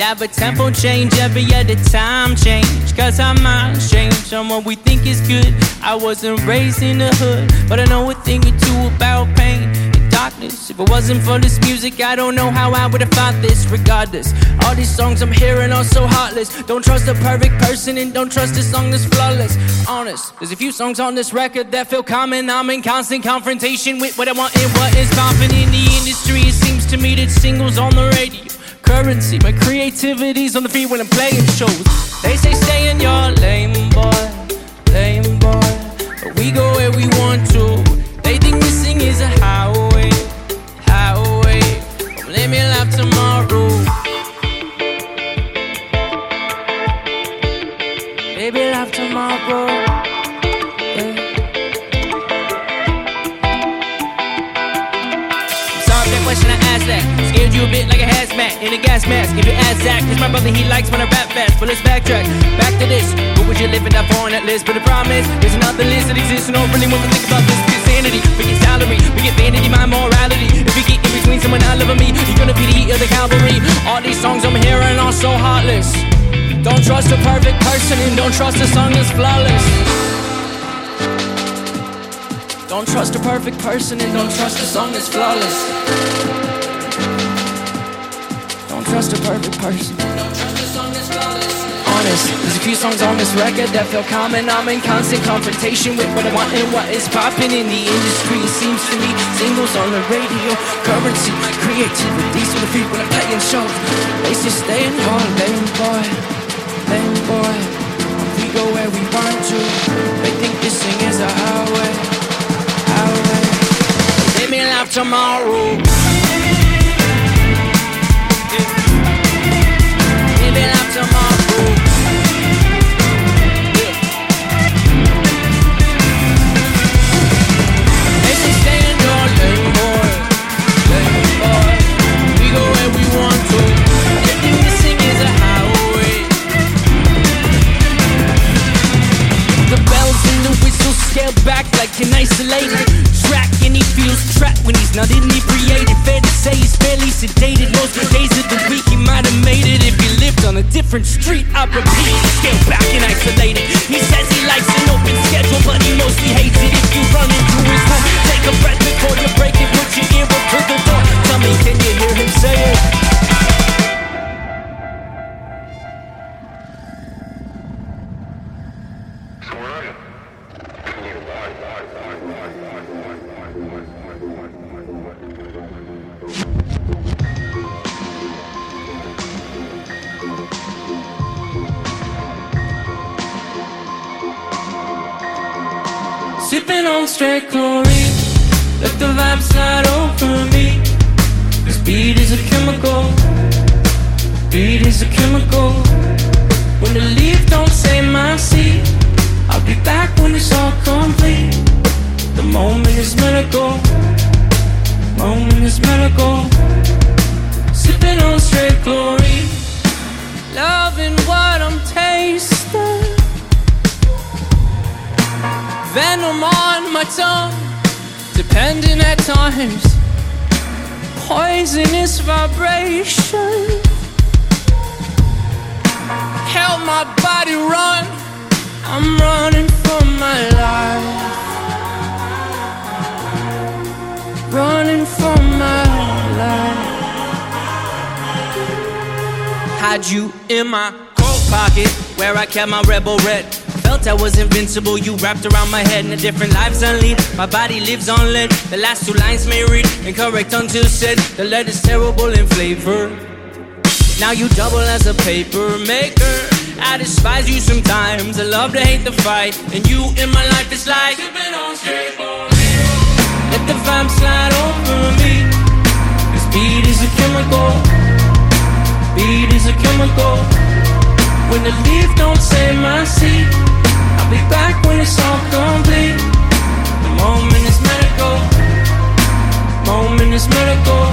have a tempo change every other time change. Cause our minds change on what we think is good. I wasn't raised in the hood, but I know a thing or two about pain and darkness. If it wasn't for this music, I don't know how I would have found this. Regardless, all these songs I'm hearing are so heartless. Don't trust a perfect person and don't trust a song that's flawless. Honest, there's a few songs on this record that feel common. I'm in constant confrontation with what I want and what is popping in the industry. It seems to me that singles on the radio currency, my creativity's on the feet when I'm playing shows. They say stay in your lane, boy, but we go where we want to. They think missing is a highway, but let me laugh tomorrow. Baby, laugh tomorrow. Question I asked that scared you a bit like a hazmat in a gas mask. If you ask Zach, cause my brother he likes when I rap fast. But let's backtrack, back to this. What would you live it up on that list? But the problem is, there's another list that exists and don't really want to think about this. Insanity, we get salary, we get vanity, my morality. If you get in between someone I love and me, you're gonna be the heat of the cavalry. All these songs I'm hearing are so heartless. Don't trust a perfect person and don't trust a song that's flawless. Don't trust a perfect person and don't trust a song that's flawless. Don't trust a perfect person. Don't trust a song that's flawless. Honest, there's a few songs on this record that feel common. I'm in constant confrontation with what I want and what is popping in the industry. It seems to me singles on the radio, currency, creativity. So the people when I'm playing shows, they say stay in your lane, boy. We go where we want to. They think this thing is a highway. Let me laugh tomorrow. Let me laugh tomorrow. They say stay in your lane, boy. We go where we want to. They think this thing is a highway. The bells and the whistles scale back like an isolated track, and he feels trapped when he's not inebriated. Fair to say he's fairly sedated. Most days of the week he might have made it if he lived on a different street. I repeat, scale back and isolated. He says he likes an open schedule, but he mostly hates it if you run into his room. Take a breath before you break it. Put your ear up to the door. Tell me, can you hear him say it? Sipping on straight chlorine, let the vibe slide over me. This beat is a chemical, beat is a chemical. When the leaf don't say my seed, I'll be back when it's all complete. The moment is medical, moment is medical. Sipping on straight chlorine, loving what I'm tasting. Venom on my tongue, depending at times. Poisonous vibration. Help my body run. I'm running for my life. Running for my life. Had you in my coat pocket, where I kept my rebel red. Felt I was invincible, you wrapped around my head. In a different lives I lead, my body lives on lead. The last two lines may read incorrect until said. The letter's terrible in flavor. Now you double as a paper maker. I despise you sometimes, I love to hate the fight. And you in my life is like sipping on straight chlorine. Let the vibe slide over me. This beat is a chemical, beat is a chemical. When the leaf don't say my seed, I'll be back when it's all complete. The moment is medical, moment is medical.